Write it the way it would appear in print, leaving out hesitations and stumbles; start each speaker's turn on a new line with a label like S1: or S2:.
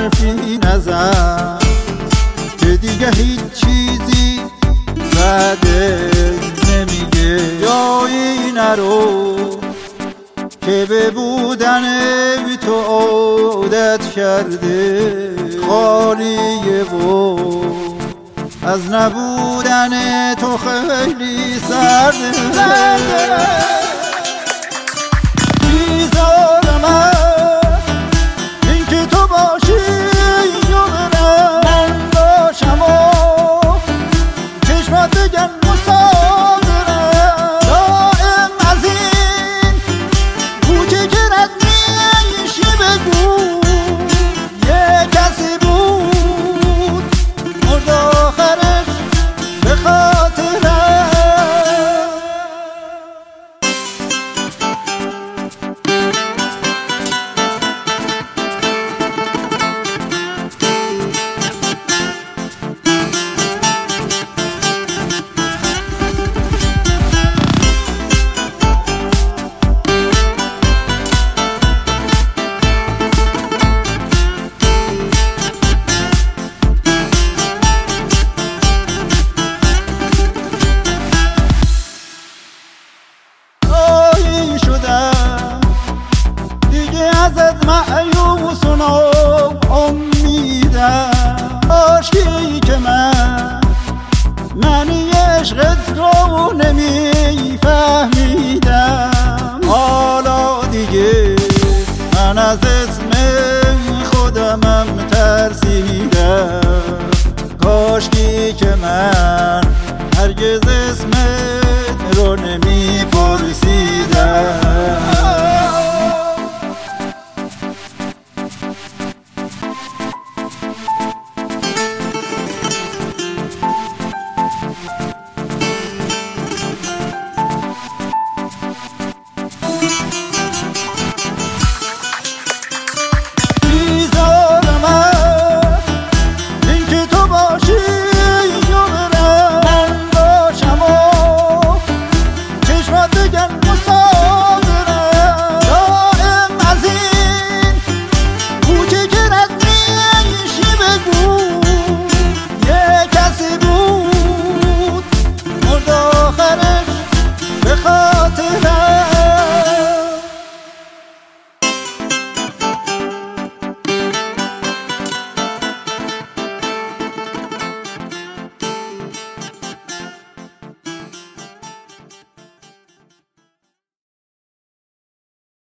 S1: حرفی نزن که دیگه هیچ چیزی بعدش نمیگه. جایی نرو که به بودن بی تو عادت کرده، خالیه و از نبودن تو خیلی سرده. بیزارم از این که تو باشی یا من باشم و چشمات بگن مسافرم. دائم از این کوچه که رد میشی بگو یه کسی بود مرد آخرش به خاطرم. ازت مایوس و امیدم، عاشقی که معنی عشقت رو نمیفهمیدم. حالا دیگه من از اسم خودمم ترسیدم. کاشکی که من هرگز اسمت رو نمیپرسیدم. چشمات بگن مسافرم.